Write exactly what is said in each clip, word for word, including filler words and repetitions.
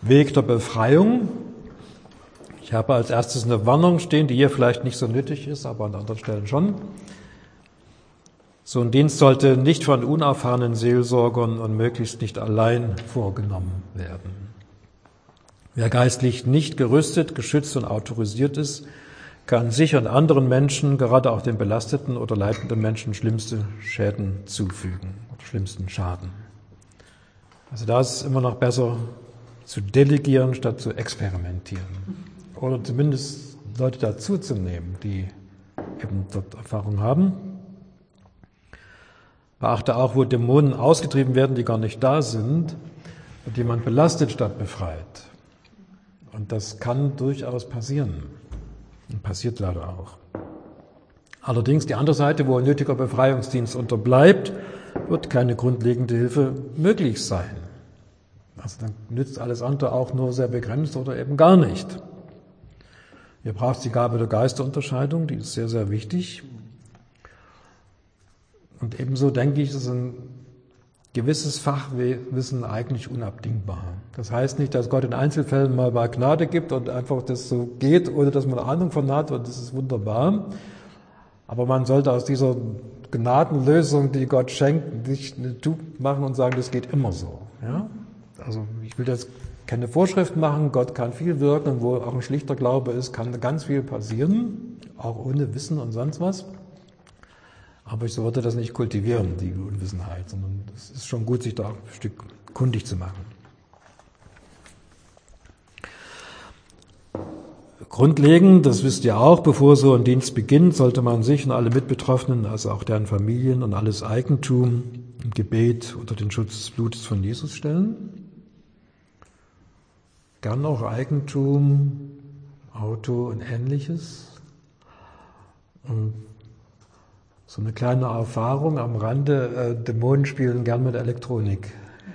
Weg der Befreiung. Ich habe als erstes eine Warnung stehen, die hier vielleicht nicht so nötig ist, aber an anderen Stellen schon. So ein Dienst sollte nicht von unerfahrenen Seelsorgern und möglichst nicht allein vorgenommen werden. Wer geistlich nicht gerüstet, geschützt und autorisiert ist, kann sich und anderen Menschen, gerade auch den belasteten oder leidenden Menschen, schlimmste Schäden zufügen oder schlimmsten Schaden. Also da ist es immer noch besser zu delegieren, statt zu experimentieren. Oder zumindest Leute dazuzunehmen, die eben dort Erfahrung haben. Beachte auch, wo Dämonen ausgetrieben werden, die gar nicht da sind, und die man belastet statt befreit. Und das kann durchaus passieren. Und passiert leider auch. Allerdings die andere Seite, wo ein nötiger Befreiungsdienst unterbleibt, wird keine grundlegende Hilfe möglich sein. Also dann nützt alles andere auch nur sehr begrenzt oder eben gar nicht. Hier braucht es die Gabe der Geisterunterscheidung, die ist sehr, sehr wichtig. Und ebenso denke ich, ist ein gewisses Fachwissen eigentlich unabdingbar. Das heißt nicht, dass Gott in Einzelfällen mal mal Gnade gibt und einfach das so geht, ohne dass man Ahnung von hat, und das ist wunderbar. Aber man sollte aus dieser Gnadenlösung, die Gott schenkt, nicht eine Tug machen und sagen, das geht immer so. Ja? Also ich will jetzt keine Vorschrift machen, Gott kann viel wirken, und wo auch ein schlichter Glaube ist, kann ganz viel passieren, auch ohne Wissen und sonst was. Aber ich sollte das nicht kultivieren, die Unwissenheit, sondern es ist schon gut, sich da ein Stück kundig zu machen. Grundlegend, das wisst ihr auch, bevor so ein Dienst beginnt, sollte man sich und alle Mitbetroffenen, also auch deren Familien und alles Eigentum im Gebet unter den Schutz des Blutes von Jesus stellen. Gern auch Eigentum, Auto und Ähnliches. Und so eine kleine Erfahrung am Rande, äh, Dämonen spielen gern mit Elektronik.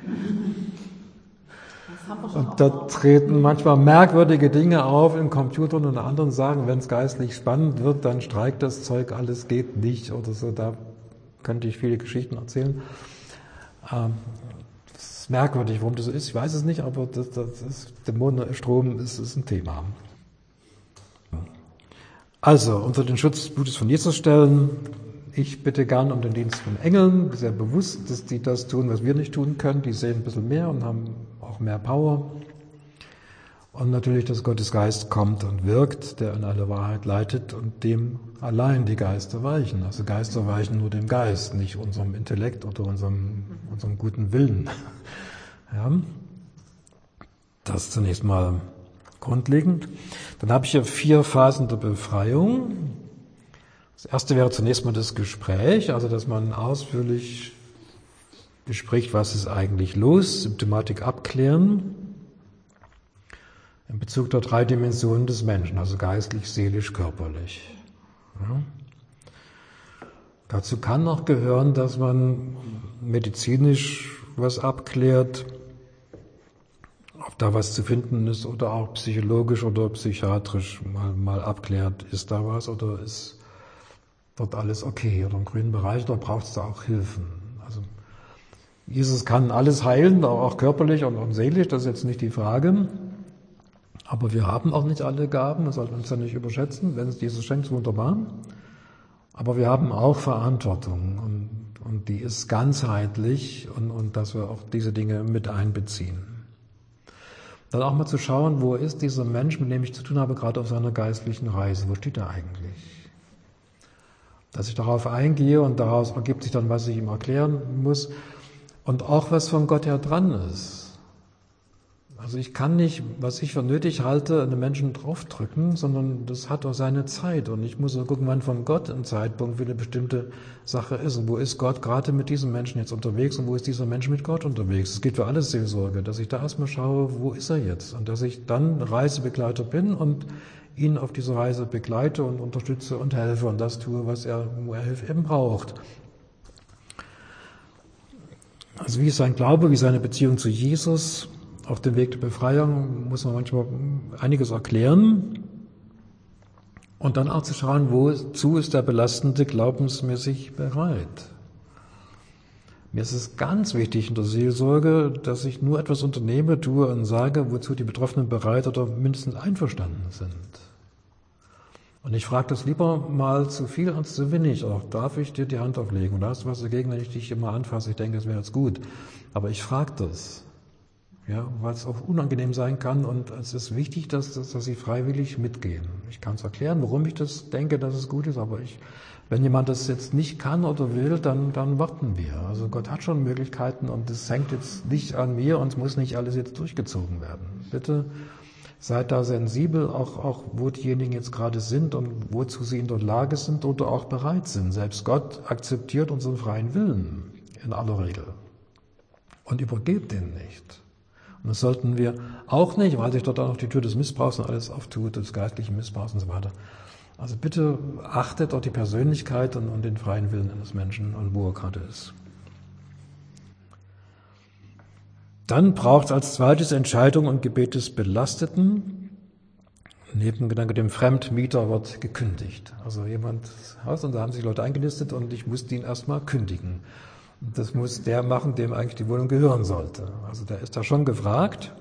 Und da treten manchmal merkwürdige Dinge auf in Computern, und anderen sagen, wenn es geistlich spannend wird, dann streikt das Zeug, alles geht nicht oder so. Da könnte ich viele Geschichten erzählen. Ähm, das ist merkwürdig, warum das so ist, ich weiß es nicht, aber das, das ist, Dämonenstrom ist, ist ein Thema. Also, unter den Schutz des Blutes von Jesus stellen. Ich bitte gern um den Dienst von Engeln, sehr bewusst, dass die das tun, was wir nicht tun können. Die sehen ein bisschen mehr und haben auch mehr Power. Und natürlich, dass Gottes Geist kommt und wirkt, der in alle Wahrheit leitet, und dem allein die Geister weichen. Also Geister weichen nur dem Geist, nicht unserem Intellekt oder unserem, unserem guten Willen. Ja. Das ist zunächst mal grundlegend. Dann habe ich hier vier Phasen der Befreiung. Das erste wäre zunächst mal das Gespräch, also dass man ausführlich bespricht, was ist eigentlich los, Symptomatik abklären, in Bezug der drei Dimensionen des Menschen, also geistlich, seelisch, körperlich. Ja. Dazu kann noch gehören, dass man medizinisch was abklärt, ob da was zu finden ist, oder auch psychologisch oder psychiatrisch mal, mal abklärt, ist da was oder ist dort alles okay oder im grünen Bereich, da braucht es da auch Hilfen. Also Jesus kann alles heilen, auch körperlich und, und seelisch, das ist jetzt nicht die Frage. Aber wir haben auch nicht alle Gaben, das sollten wir uns ja nicht überschätzen. Wenn es Jesus schenkt, ist wunderbar. Aber wir haben auch Verantwortung, und, und die ist ganzheitlich, und, und dass wir auch diese Dinge mit einbeziehen. Dann auch mal zu schauen, wo ist dieser Mensch, mit dem ich zu tun habe, gerade auf seiner geistlichen Reise, wo steht er eigentlich? Dass ich darauf eingehe, und daraus ergibt sich dann, was ich ihm erklären muss, und auch was von Gott her dran ist. Also ich kann nicht, was ich für nötig halte, einen Menschen draufdrücken, sondern das hat auch seine Zeit, und ich muss auch gucken, wann von Gott ein Zeitpunkt für eine bestimmte Sache ist, und wo ist Gott gerade mit diesem Menschen jetzt unterwegs, und wo ist dieser Mensch mit Gott unterwegs. Es geht für alles Seelsorge, dass ich da erstmal schaue, wo ist er jetzt, und dass ich dann Reisebegleiter bin und ihn auf diese Reise begleite und unterstütze und helfe und das tue, was er, wo er Hilfe eben braucht. Also wie ist sein Glaube, wie seine Beziehung zu Jesus auf dem Weg der Befreiung, muss man manchmal einiges erklären. Und dann auch zu schauen, wozu ist der Belastende glaubensmäßig bereit. Mir ist es ganz wichtig in der Seelsorge, dass ich nur etwas unternehme, tue und sage, wozu die Betroffenen bereit oder mindestens einverstanden sind. Und ich frage das lieber mal zu viel als zu wenig. Auch darf ich dir die Hand auflegen? Und da hast du was dagegen, wenn ich dich immer anfasse? Ich denke, das wäre jetzt gut. Aber ich frage das, ja, weil es auch unangenehm sein kann. Und es ist wichtig, dass, dass, dass sie freiwillig mitgehen. Ich kann es erklären, warum ich das denke, dass es gut ist. Aber ich, wenn jemand das jetzt nicht kann oder will, dann, dann warten wir. Also Gott hat schon Möglichkeiten und es hängt jetzt nicht an mir und es muss nicht alles jetzt durchgezogen werden. Bitte seid da sensibel, auch, auch wo diejenigen jetzt gerade sind und wozu sie in der Lage sind oder auch bereit sind. Selbst Gott akzeptiert unseren freien Willen in aller Regel und übergebt den nicht. Und das sollten wir auch nicht, weil sich dort auch noch die Tür des Missbrauchs und alles auftut, des geistlichen Missbrauchs und so weiter. Also bitte achtet auf die Persönlichkeit und, und den freien Willen eines Menschen und wo er gerade ist. Dann braucht es als zweites Entscheidung und Gebet des Belasteten. Nebengedanke, dem Fremdmieter wird gekündigt. Also jemand Haus und da haben sich Leute eingelistet und ich musste ihn erstmal kündigen. Und das muss der machen, dem eigentlich die Wohnung gehören sollte. Also der ist da schon gefragt.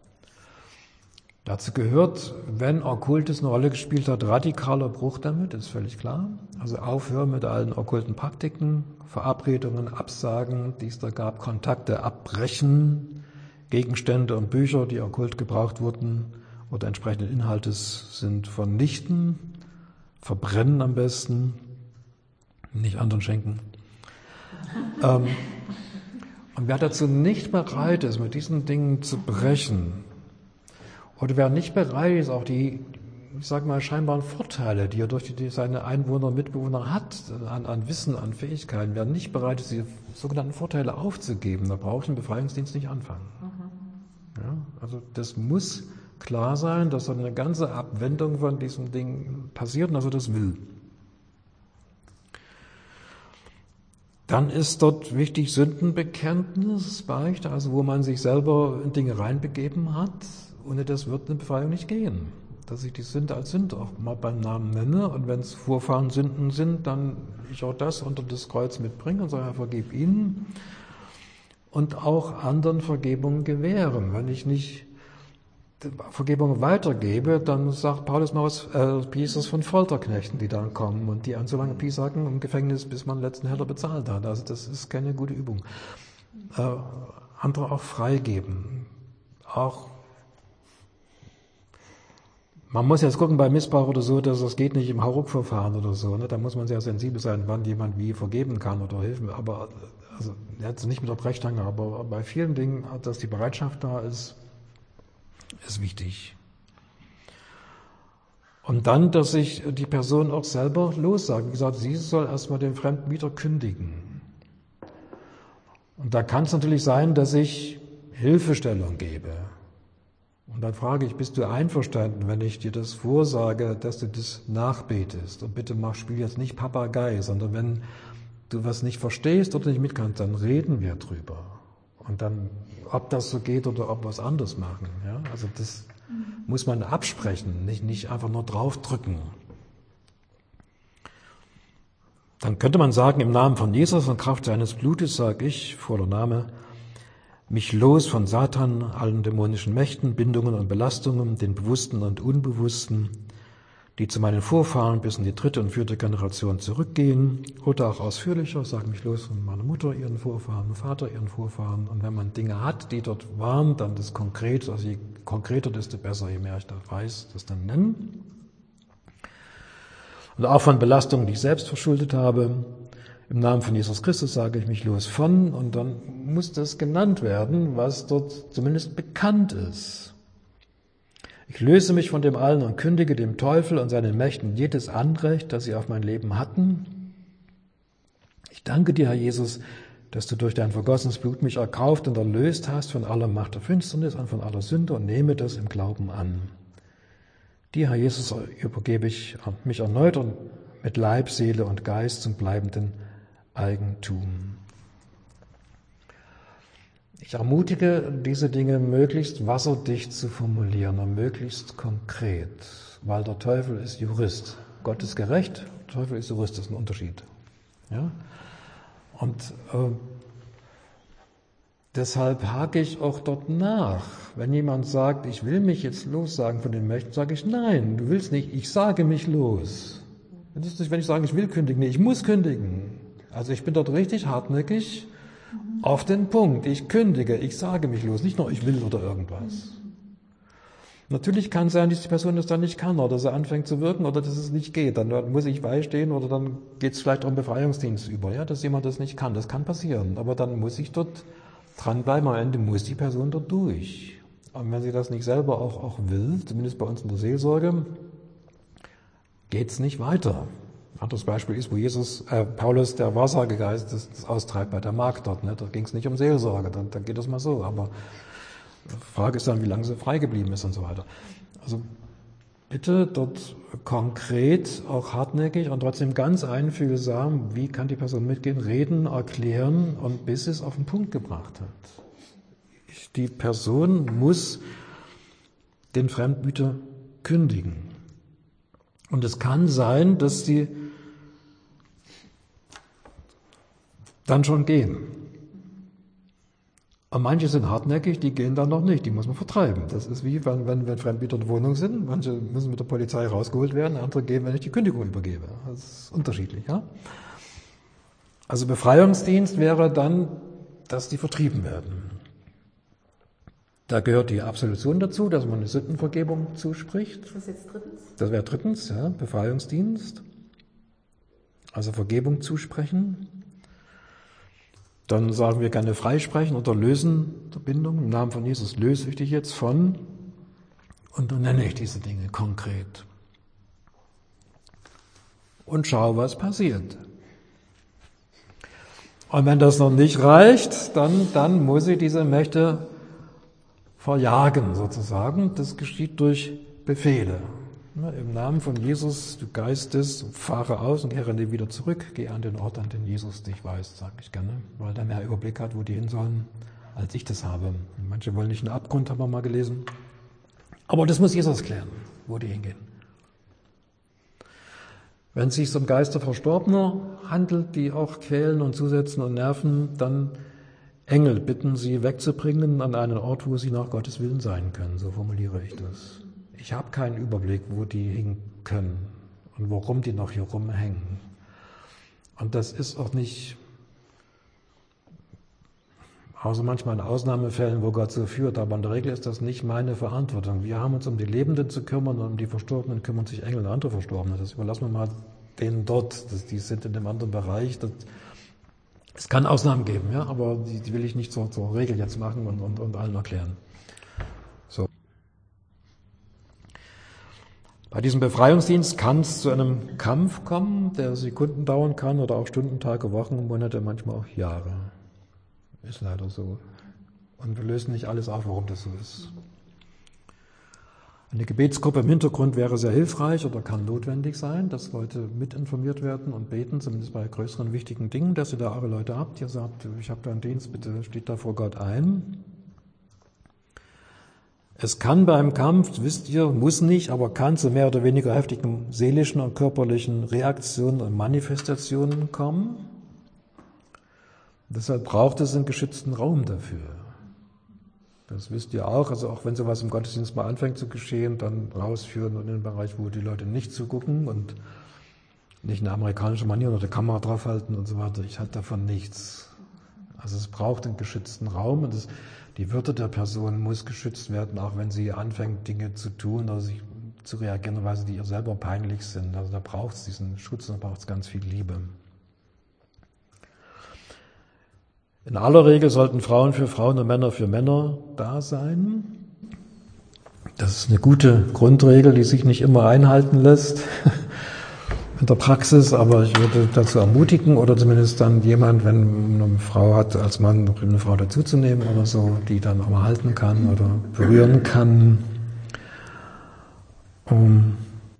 Dazu gehört, wenn Okkultes eine Rolle gespielt hat, radikaler Bruch damit, ist völlig klar. Also aufhören mit allen okkulten Praktiken, Verabredungen, Absagen, die es da gab, Kontakte abbrechen, Gegenstände und Bücher, die okkult gebraucht wurden oder entsprechende Inhalte sind, vernichten, verbrennen am besten, nicht anderen schenken. ähm, und wer dazu nicht bereit ist, mit diesen Dingen zu brechen, oder wer nicht bereit ist, auch die, ich sage mal, scheinbaren Vorteile, die er durch die, die seine Einwohner und Mitbewohner hat, an, an Wissen, an Fähigkeiten, wer nicht bereit ist, diese sogenannten Vorteile aufzugeben, da braucht ein Befreiungsdienst nicht anfangen. Mhm. Ja, also das muss klar sein, dass eine ganze Abwendung von diesem Ding passiert und dass er das will. Dann ist dort wichtig Sündenbekenntnis, Beichte, also wo man sich selber in Dinge reinbegeben hat. Ohne das wird eine Befreiung nicht gehen. Dass ich die Sünde als Sünde auch mal beim Namen nenne und wenn es Vorfahrensünden sind, dann ich auch das unter das Kreuz mitbringe und sage, Herr, vergib ihnen und auch anderen Vergebung gewähren. Wenn ich nicht Vergebung weitergebe, dann sagt Paulus mal was, äh, Pieces von Folterknechten, die dann kommen und die an so lange piesacken im Gefängnis, bis man den letzten Heller bezahlt hat. Also das ist keine gute Übung. Äh, andere auch freigeben. Auch man muss jetzt gucken bei Missbrauch oder so, dass das geht nicht im Hauruck-Verfahren oder so. Ne? Da muss man sehr sensibel sein, wann jemand wie vergeben kann oder helfen. Aber also jetzt nicht mit der Brechstange, aber bei vielen Dingen, dass die Bereitschaft da ist, ist wichtig. Und dann, dass sich die Person auch selber lossagt. Wie gesagt, sie soll erstmal den Fremdmieter kündigen. Und da kann es natürlich sein, dass ich Hilfestellung gebe. Und dann frage ich, bist du einverstanden, wenn ich dir das vorsage, dass du das nachbetest? Und bitte mach, spiel jetzt nicht Papagei, sondern wenn du was nicht verstehst oder nicht mitkannst, dann reden wir drüber. Und dann, ob das so geht oder ob wir es anders machen. Ja? Also das mhm. muss man absprechen, nicht, nicht einfach nur draufdrücken. Dann könnte man sagen, im Namen von Jesus und Kraft seines Blutes sage ich, voller Name, mich los von Satan, allen dämonischen Mächten, Bindungen und Belastungen, den Bewussten und Unbewussten, die zu meinen Vorfahren bis in die dritte und vierte Generation zurückgehen, oder auch ausführlicher, sage mich los von meiner Mutter, ihren Vorfahren, Vater, ihren Vorfahren. Und wenn man Dinge hat, die dort waren, dann das konkret, also je konkreter, desto besser, je mehr ich da weiß, das dann nennen. Und auch von Belastungen, die ich selbst verschuldet habe. Im Namen von Jesus Christus sage ich mich los von, und dann muss das genannt werden, was dort zumindest bekannt ist. Ich löse mich von dem allen und kündige dem Teufel und seinen Mächten jedes Anrecht, das sie auf mein Leben hatten. Ich danke dir, Herr Jesus, dass du durch dein vergossenes Blut mich erkauft und erlöst hast von aller Macht der Finsternis und von aller Sünde und nehme das im Glauben an. Dir, Herr Jesus, übergebe ich mich erneut und mit Leib, Seele und Geist zum bleibenden Eigentum. Ich ermutige, diese Dinge möglichst wasserdicht zu formulieren und möglichst konkret, weil der Teufel ist Jurist. Gott ist gerecht, der Teufel ist Jurist, das ist ein Unterschied. Ja? Und äh, Deshalb hake ich auch dort nach. Wenn jemand sagt, ich will mich jetzt lossagen von den Mächten, sage ich, nein, du willst nicht, ich sage mich los. Das ist nicht, wenn ich sage, ich will kündigen, nee, ich muss kündigen. Also ich bin dort richtig hartnäckig auf den Punkt. Ich kündige, ich sage mich los, nicht nur ich will oder irgendwas. Natürlich kann es sein, dass die Person das dann nicht kann oder dass er anfängt zu wirken oder dass es nicht geht. Dann muss ich beistehen oder dann geht es vielleicht auch im Befreiungsdienst über, ja, dass jemand das nicht kann. Das kann passieren. Aber dann muss ich dort dranbleiben. Am Ende muss die Person dort durch. Und wenn sie das nicht selber auch, auch will, zumindest bei uns in der Seelsorge, geht es nicht weiter. Ein anderes Beispiel ist, wo Jesus, äh, Paulus, der Wahrsagegeist, das, das austreibt bei der Magd dort. Ne? Da ging es nicht um Seelsorge, dann, dann geht das mal so. Aber die Frage ist dann, wie lange sie frei geblieben ist und so weiter. Also bitte dort konkret, auch hartnäckig und trotzdem ganz einfühlsam, wie kann die Person mitgehen, reden, erklären und bis es auf den Punkt gebracht hat. Die Person muss den Fremdmüter kündigen. Und es kann sein, dass sie dann schon gehen. Und manche sind hartnäckig, die gehen dann noch nicht, die muss man vertreiben. Das ist wie, wenn, wenn, wenn Fremdmieter in der Wohnung sind, manche müssen mit der Polizei rausgeholt werden, andere gehen, wenn ich die Kündigung übergebe. Das ist unterschiedlich, ja. Also Befreiungsdienst wäre dann, dass die vertrieben werden. Da gehört die Absolution dazu, dass man eine Sündenvergebung zuspricht. Das ist jetzt drittens? Das wäre drittens, ja, Befreiungsdienst. Also Vergebung zusprechen. Dann sagen wir gerne freisprechen oder lösen der Bindung. Im Namen von Jesus löse ich dich jetzt von. Und dann nenne ich diese Dinge konkret. Und schau, was passiert. Und wenn das noch nicht reicht, dann, dann muss ich diese Mächte verjagen sozusagen. Das geschieht durch Befehle. Im Namen von Jesus, du Geistes, fahre aus und kehre nie wieder zurück. Geh an den Ort, an den Jesus dich weist, sage ich gerne, weil der mehr Überblick hat, wo die hin sollen, als ich das habe. Manche wollen nicht in den Abgrund, haben wir mal gelesen. Aber das muss Jesus klären, wo die hingehen. Wenn es sich um Geister Verstorbener handelt, die auch quälen und zusetzen und nerven, dann Engel bitten sie wegzubringen an einen Ort, wo sie nach Gottes Willen sein können. So formuliere ich das. Ich habe keinen Überblick, wo die hin können und warum die noch hier rumhängen. Und das ist auch nicht, außer manchmal in Ausnahmefällen, wo Gott so führt, aber in der Regel ist das nicht meine Verantwortung. Wir haben uns um die Lebenden zu kümmern und um die Verstorbenen kümmern sich Engel und andere Verstorbene. Das überlassen wir mal denen dort, das, die sind in dem anderen Bereich. Das, es kann Ausnahmen geben, ja, aber die, die will ich nicht zur, zur Regel jetzt machen und, und, und allen erklären. So. Bei diesem Befreiungsdienst kann es zu einem Kampf kommen, der Sekunden dauern kann oder auch Stunden, Tage, Wochen, Monate, manchmal auch Jahre. Ist leider so. Und wir lösen nicht alles auf, warum das so ist. Eine Gebetsgruppe im Hintergrund wäre sehr hilfreich oder kann notwendig sein, dass Leute mit informiert werden und beten, zumindest bei größeren wichtigen Dingen, dass ihr da eure Leute habt. Ihr sagt, ich habe da einen Dienst, bitte steht da vor Gott ein. Es kann beim Kampf, wisst ihr, muss nicht, aber kann zu mehr oder weniger heftigen seelischen und körperlichen Reaktionen und Manifestationen kommen. Deshalb braucht es einen geschützten Raum dafür. Das wisst ihr auch, also auch wenn sowas im Gottesdienst mal anfängt zu geschehen, dann rausführen und in den Bereich, wo die Leute nicht zugucken und nicht eine amerikanische Manier oder die Kamera draufhalten und so weiter. Ich halte davon nichts. Also es braucht einen geschützten Raum und das, die Würde der Person muss geschützt werden, auch wenn sie anfängt, Dinge zu tun oder sich zu reagieren, weil die ihr selber peinlich sind. Also da braucht es diesen Schutz und da braucht es ganz viel Liebe. In aller Regel sollten Frauen für Frauen und Männer für Männer da sein. Das ist eine gute Grundregel, die sich nicht immer einhalten lässt in der Praxis, aber ich würde dazu ermutigen oder zumindest dann jemand, wenn eine Frau hat, als Mann noch eine Frau dazuzunehmen oder so, die dann auch mal halten kann oder berühren kann. Um,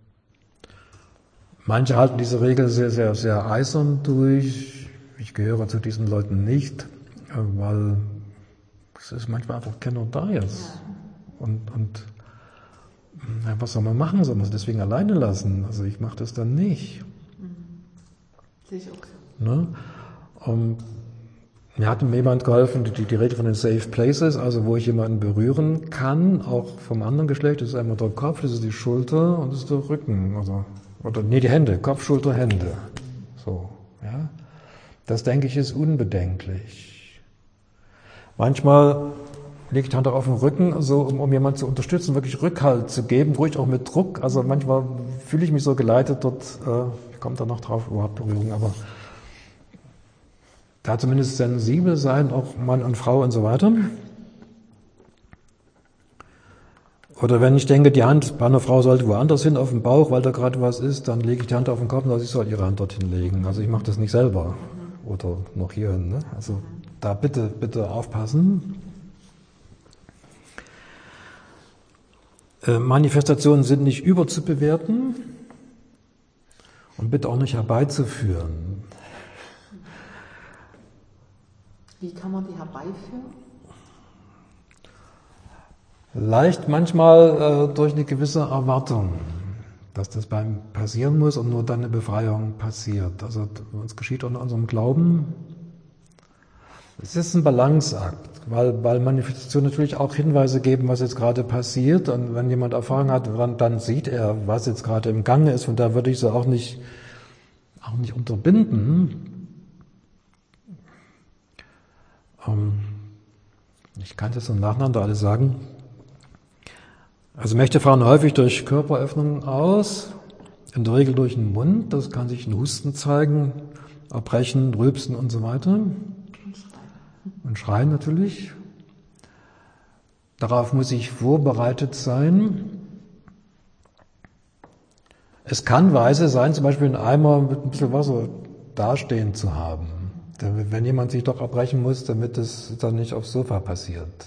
manche halten diese Regel sehr, sehr, sehr eisern durch. Ich gehöre zu diesen Leuten nicht, weil es ist manchmal einfach keiner da ist. Und, und ja, was soll man machen? Soll man es deswegen alleine lassen? Also ich mache das dann nicht. Mhm. Sehe ich auch so. Ne? Um, Mir hat mir jemand geholfen, die, die Rede von den Safe Places, also wo ich jemanden berühren kann, auch vom anderen Geschlecht. Das ist einmal der Kopf, das ist die Schulter und das ist der Rücken. Oder, oder nee, die Hände, Kopf, Schulter, Hände. So, ja. Das, denke ich, ist unbedenklich. Manchmal lege ich die Hand auch auf den Rücken, so, um, um jemanden zu unterstützen, wirklich Rückhalt zu geben, ruhig auch mit Druck. Also manchmal fühle ich mich so geleitet dort, äh, ich komme da noch drauf, überhaupt Berührung, aber da zumindest sensibel sein, auch Mann und Frau und so weiter. Oder wenn ich denke, die Hand bei einer Frau sollte woanders hin, auf den Bauch, weil da gerade was ist, dann lege ich die Hand auf den Kopf und sage, sie soll ihre Hand dorthin legen. Also ich mache das nicht selber. Oder noch hierhin. Ne? Also da bitte, bitte aufpassen. Äh, Manifestationen sind nicht überzubewerten und bitte auch nicht herbeizuführen. Wie kann man die herbeiführen? Leicht manchmal äh, durch eine gewisse Erwartung, dass das beim passieren muss und nur dann eine Befreiung passiert. Also es geschieht unter unserem Glauben. Es ist ein Balanceakt, weil, weil Manifestationen natürlich auch Hinweise geben, was jetzt gerade passiert. Und wenn jemand Erfahrung hat, dann, dann sieht er, was jetzt gerade im Gange ist. Und da würde ich sie auch nicht, auch nicht unterbinden. Ich kann das so nacheinander alles sagen. Also Mächte fahren häufig durch Körperöffnungen aus, in der Regel durch den Mund. Das kann sich in Husten zeigen, Erbrechen, Rülpsen und so weiter. Und Schreien natürlich. Darauf muss ich vorbereitet sein. Es kann weise sein, zum Beispiel einen Eimer mit ein bisschen Wasser dastehen zu haben. Wenn jemand sich doch erbrechen muss, damit es dann nicht aufs Sofa passiert.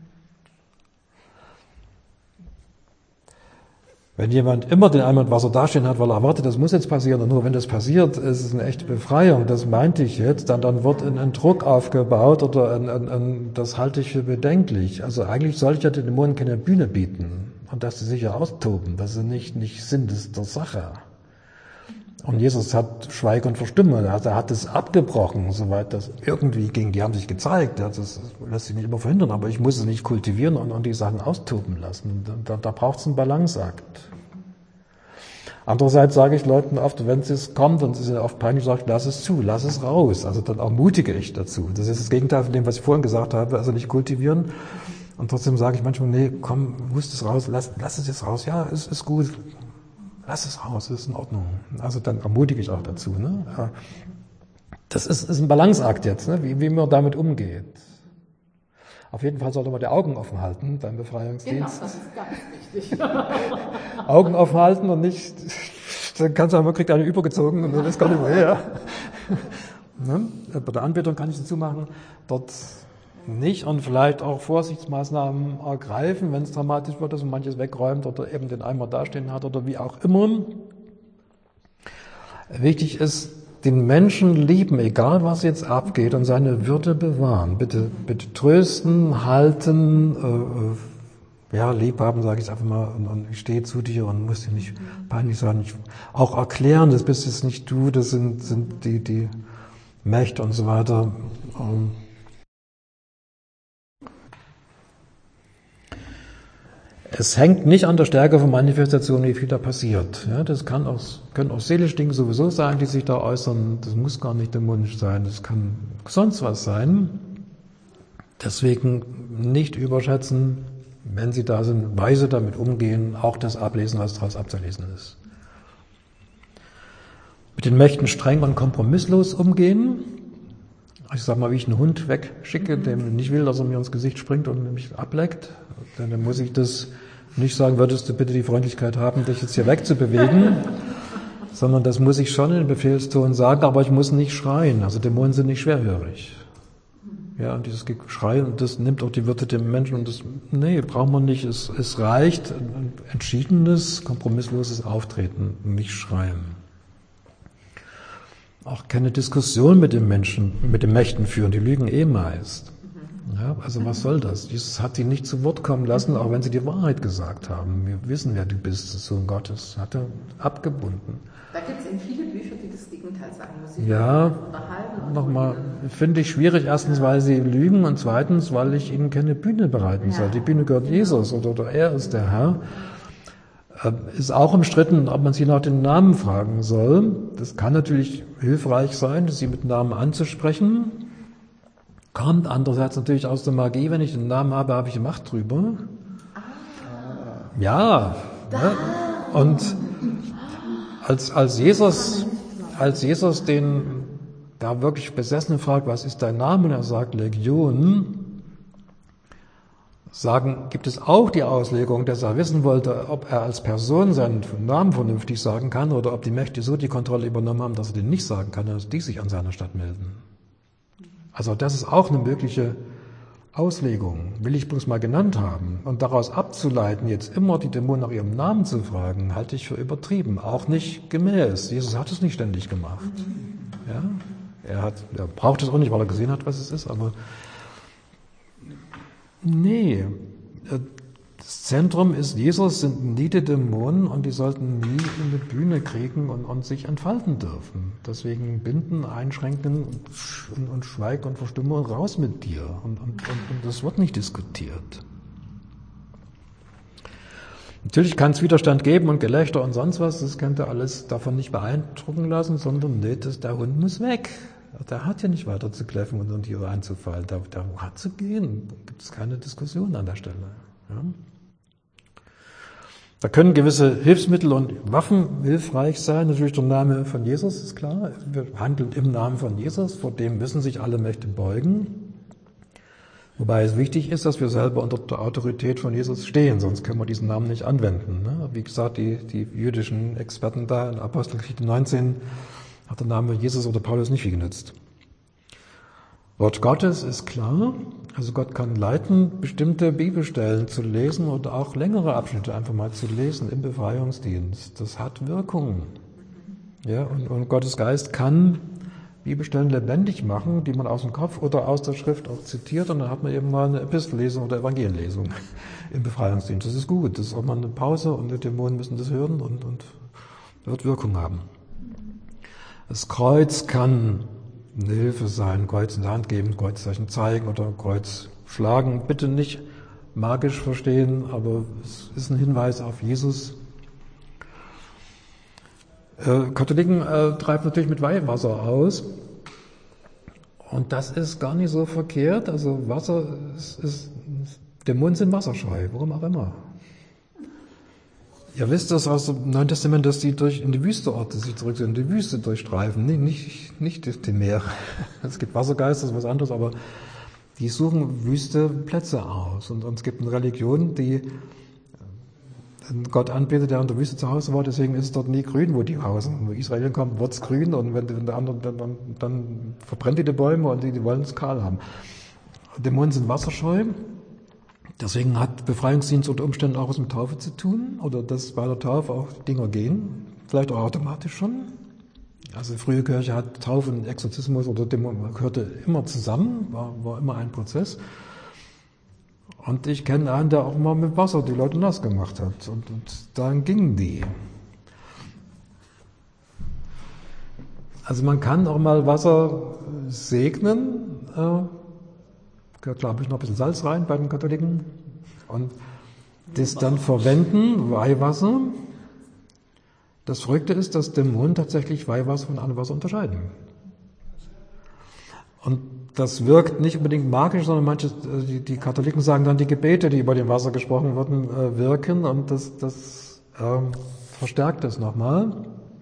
Wenn jemand immer den Eimer mit Wasser dastehen hat, weil er erwartet, das muss jetzt passieren, und nur wenn das passiert, ist es eine echte Befreiung, das meinte ich jetzt, dann, dann wird ein, ein Druck aufgebaut oder ein, ein, ein, das halte ich für bedenklich. Also eigentlich sollte ich ja den Dämonen keine Bühne bieten und dass sie sich ja austoben, das ist nicht, nicht Sinn der Sache. Und Jesus hat Schweig und Verstumme, also er hat es abgebrochen, soweit das irgendwie ging. Die haben sich gezeigt, das lässt sich nicht immer verhindern, aber ich muss es nicht kultivieren und, und die Sachen austoben lassen. Da, da braucht es einen Balanceakt. Andererseits sage ich Leuten oft, wenn es kommt und es ist oft peinlich, sage ich, lass es zu, lass es raus. Also dann ermutige ich dazu. Das ist das Gegenteil von dem, was ich vorhin gesagt habe, also nicht kultivieren. Und trotzdem sage ich manchmal, nee, komm, hust es raus, lass, lass es jetzt raus. Ja, es ist gut. Lass es raus, es ist in Ordnung. Also dann ermutige ich auch dazu. Ne? Das ist, ist ein Balanceakt jetzt, ne? wie, wie man damit umgeht. Auf jeden Fall sollte man die Augen offen halten beim Befreiungsdienst. Genau, das ist ganz wichtig. Augen offen halten und nicht, dann kannst du haben, man kriegt eine übergezogen und das kommt immer her. Ne? Bei der Anbetung kann ich dazu machen, dort nicht und vielleicht auch Vorsichtsmaßnahmen ergreifen, wenn es dramatisch wird, dass man manches wegräumt oder eben den Eimer dastehen hat oder wie auch immer. Wichtig ist, den Menschen lieben, egal was jetzt abgeht, und seine Würde bewahren. Bitte, bitte trösten, halten, äh, ja, lieb haben, sage ich einfach mal, und, und ich stehe zu dir und muss dir nicht peinlich sein. Ich, auch erklären, das bist jetzt nicht du, das sind, sind die, die Mächte und so weiter. Und es hängt nicht an der Stärke von Manifestationen, wie viel da passiert. Ja, das kann auch, können auch seelische Dinge sowieso sein, die sich da äußern. Das muss gar nicht dämonisch sein, das kann sonst was sein. Deswegen nicht überschätzen, wenn sie da sind, weise damit umgehen, auch das ablesen, was daraus abzulesen ist. Mit den Mächten streng und kompromisslos umgehen. Ich sag mal, wie ich einen Hund wegschicke, dem nicht will, dass er mir ins Gesicht springt und mich ableckt, dann muss ich das nicht sagen, würdest du bitte die Freundlichkeit haben, dich jetzt hier wegzubewegen, sondern das muss ich schon in den Befehlston sagen, aber ich muss nicht schreien. Also Dämonen sind nicht schwerhörig. Ja, und dieses Geschrei, das nimmt auch die Würde dem Menschen und das, nee, braucht man nicht. Es, es reicht ein entschiedenes, kompromissloses Auftreten, nicht schreien. Auch keine Diskussion mit den Menschen, mit den Mächten führen, die lügen eh meist. Ja, also was soll das? Jesus hat sie nicht zu Wort kommen lassen, auch wenn sie die Wahrheit gesagt haben. Wir wissen, wer du bist, Sohn Gottes. Hat er abgebunden. Da gibt es in viele Bücher, die das Gegenteil sagen. Muss ich Ja, unterhalten. nochmal, finde ich schwierig. Erstens, weil sie lügen und zweitens, weil ich ihnen keine Bühne bereiten soll. Die Bühne gehört Jesus oder, oder er ist der Herr. Ist auch umstritten, ob man sie nach den Namen fragen soll. Das kann natürlich hilfreich sein, sie mit Namen anzusprechen. Kommt andererseits natürlich aus der Magie, wenn ich den Namen habe, habe ich Macht drüber. Ja, ne? Und als, als Jesus, als Jesus den da wirklich Besessenen fragt, was ist dein Name? Und er sagt Legion. Sagen, gibt es auch die Auslegung, dass er wissen wollte, ob er als Person seinen Namen vernünftig sagen kann oder ob die Mächte so die Kontrolle übernommen haben, dass er den nicht sagen kann, dass die sich an seiner Stadt melden. Also das ist auch eine mögliche Auslegung, will ich bloß mal genannt haben. Und daraus abzuleiten, jetzt immer die Dämonen nach ihrem Namen zu fragen, halte ich für übertrieben, auch nicht gemäß. Jesus hat es nicht ständig gemacht. Ja? Er hat, er braucht es auch nicht, weil er gesehen hat, was es ist, aber nee, das Zentrum ist Jesus, sind nie die Dämonen und die sollten nie eine Bühne kriegen und, und sich entfalten dürfen. Deswegen binden, einschränken und, und, und Schweig und Verstumme und raus mit dir. Und, und, und, und das wird nicht diskutiert. Natürlich kann es Widerstand geben und Gelächter und sonst was, das könnte alles davon nicht beeindrucken lassen, sondern nee, das, der Hund muss weg. Der hat ja nicht weiter zu kläffen und in Tiere einzufallen. Der, der hat zu gehen. Da gibt es keine Diskussion an der Stelle. Ja? Da können gewisse Hilfsmittel und Waffen hilfreich sein. Natürlich der Name von Jesus ist klar. Wir handeln im Namen von Jesus. Vor dem müssen sich alle Mächte beugen. Wobei es wichtig ist, dass wir selber unter der Autorität von Jesus stehen. Sonst können wir diesen Namen nicht anwenden. Ne? Wie gesagt, die, die jüdischen Experten da in Apostelgeschichte neunzehn hat der Name Jesus oder Paulus nicht viel genützt. Wort Gottes ist klar, also Gott kann leiten, bestimmte Bibelstellen zu lesen oder auch längere Abschnitte einfach mal zu lesen im Befreiungsdienst. Das hat Wirkung. Ja, und, und Gottes Geist kann Bibelstellen lebendig machen, die man aus dem Kopf oder aus der Schrift auch zitiert, und dann hat man eben mal eine Epistellesung oder Evangelienlesung im Befreiungsdienst. Das ist gut, das ist auch mal eine Pause und die Dämonen müssen das hören und, und wird Wirkung haben. Das Kreuz kann eine Hilfe sein, Kreuz in der Hand geben, Kreuzzeichen zeigen oder Kreuz schlagen. Bitte nicht magisch verstehen, aber es ist ein Hinweis auf Jesus. Äh, Katholiken äh, treiben natürlich mit Weihwasser aus. Und das ist gar nicht so verkehrt. Also Wasser ist, ist Dämonen sind wasserscheu, warum auch immer. Ihr wisst das aus dem Neuen Testament, dass die durch in die Wüsteorte sich zurück in die Wüste durchstreifen, nicht, nicht, nicht die Meere. Es gibt Wassergeister, das ist was anderes, aber die suchen wüste Plätze aus. Und, und es gibt eine Religion, die Gott anbetet, der in der Wüste zu Hause war, deswegen ist es dort nie grün, wo die hausen. Wenn Israel kommt, wird es grün, und wenn, wenn der andere, dann, dann, dann verbrennt die die Bäume und die, die wollen es kahl haben. Dämonen sind wasserscheu. Deswegen hat Befreiungsdienst unter Umständen auch was mit Taufe zu tun, oder dass bei der Taufe auch Dinge gehen, vielleicht auch automatisch schon. Also die frühe Kirche hat Taufe und Exorzismus oder Dämonen gehörte immer zusammen, war, war immer ein Prozess. Und ich kenne einen, der auch mal mit Wasser die Leute nass gemacht hat, und, und dann gingen die. Also man kann auch mal Wasser segnen, äh, gehört, glaube ich, noch ein bisschen Salz rein bei den Katholiken, und das dann verwenden, Weihwasser. Das Verrückte ist, dass Dämonen tatsächlich Weihwasser von anderem Wasser unterscheiden. Und das wirkt nicht unbedingt magisch, sondern manche, die, die Katholiken sagen dann, die Gebete, die über dem Wasser gesprochen wurden, äh, wirken, und das, das äh, verstärkt das nochmal.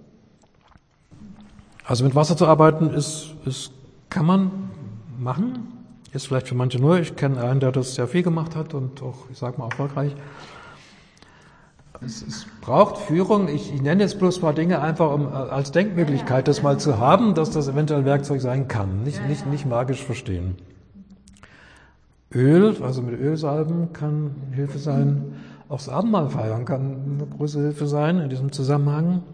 Also mit Wasser zu arbeiten ist, ist, kann man machen. Ist vielleicht für manche neu. Ich kenne einen, der das sehr viel gemacht hat und auch, ich sage mal, erfolgreich. Es, es braucht Führung. Ich, ich nenne jetzt bloß ein paar Dinge einfach, um als Denkmöglichkeit das mal zu haben, dass das eventuell Werkzeug sein kann. Nicht, nicht, nicht magisch verstehen. Öl, also mit Ölsalben, kann Hilfe sein. Auch das Abendmahl feiern kann eine große Hilfe sein in diesem Zusammenhang.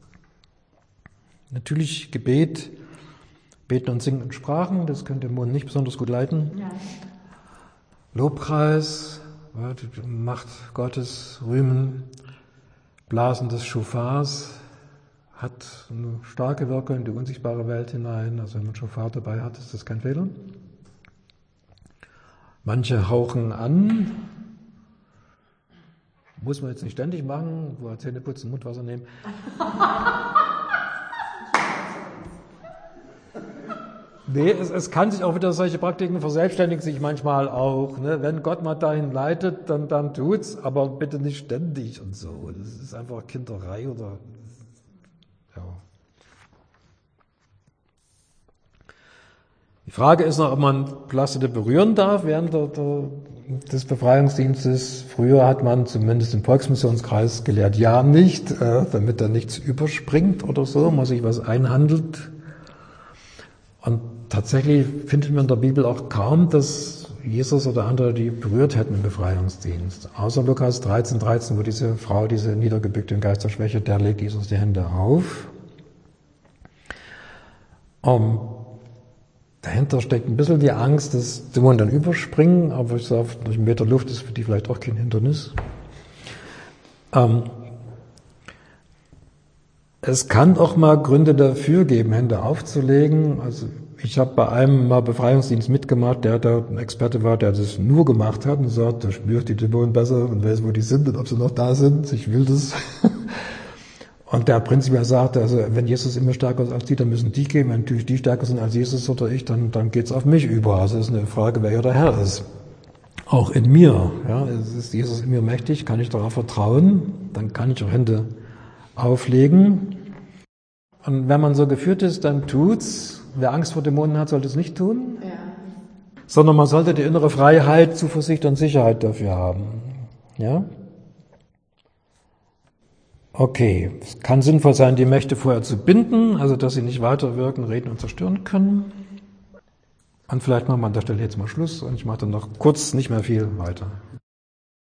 Natürlich Gebet, Beten und Singen in Sprachen, das könnt ihr Mund nicht besonders gut leiten. Ja. Lobpreis, Macht Gottes, Rühmen, Blasen des Schofars, hat eine starke Wirkung in die unsichtbare Welt hinein. Also wenn man Schofar dabei hat, ist das kein Fehler. Manche hauchen an. Muss man jetzt nicht ständig machen, wo Zähne putzen, Mundwasser nehmen. Nee, es, es kann sich auch wieder solche Praktiken verselbstständigen sich manchmal auch. Ne? Wenn Gott mal dahin leitet, dann, dann tut's, aber bitte nicht ständig und so. Das ist einfach Kinderei oder ja. Die Frage ist noch, ob man Plastide berühren darf während der, der, des Befreiungsdienstes. Früher hat man zumindest im Volksmissionskreis gelehrt, ja nicht, äh, damit da nichts überspringt oder so, man sich was einhandelt. Und tatsächlich findet man in der Bibel auch kaum, dass Jesus oder andere die berührt hätten im Befreiungsdienst. Außer Lukas dreizehn, dreizehn, wo diese Frau, diese niedergebückte in Geisterschwäche, der legt Jesus die Hände auf. Um, dahinter steckt ein bisschen die Angst, dass Dämonen dann überspringen, aber ich sage, durch einen Meter Luft ist für die vielleicht auch kein Hindernis. Ähm, Es kann auch mal Gründe dafür geben, Hände aufzulegen. Also ich habe bei einem mal Befreiungsdienst mitgemacht, der da ein Experte war, der das nur gemacht hat und sagt, da spürt die Dämonen besser und weiß, wo die sind und ob sie noch da sind. Ich will das. Und der prinzipiell sagte, also wenn Jesus immer stärker ist als die, dann müssen die gehen. Wenn natürlich die stärker sind als Jesus oder ich, dann, dann geht's auf mich über. Also es ist eine Frage, wer ja der Herr ist. Auch in mir. Ja, es ist Jesus in mir mächtig, kann ich darauf vertrauen, dann kann ich auch Hände auflegen. Und wenn man so geführt ist, dann tut's. Wer Angst vor Dämonen hat, sollte es nicht tun. Ja. Sondern man sollte die innere Freiheit, Zuversicht und Sicherheit dafür haben. Ja? Okay. Es kann sinnvoll sein, die Mächte vorher zu binden, also dass sie nicht weiterwirken, reden und zerstören können. Und vielleicht machen wir an der Stelle jetzt mal Schluss und ich mache dann noch kurz nicht mehr viel weiter.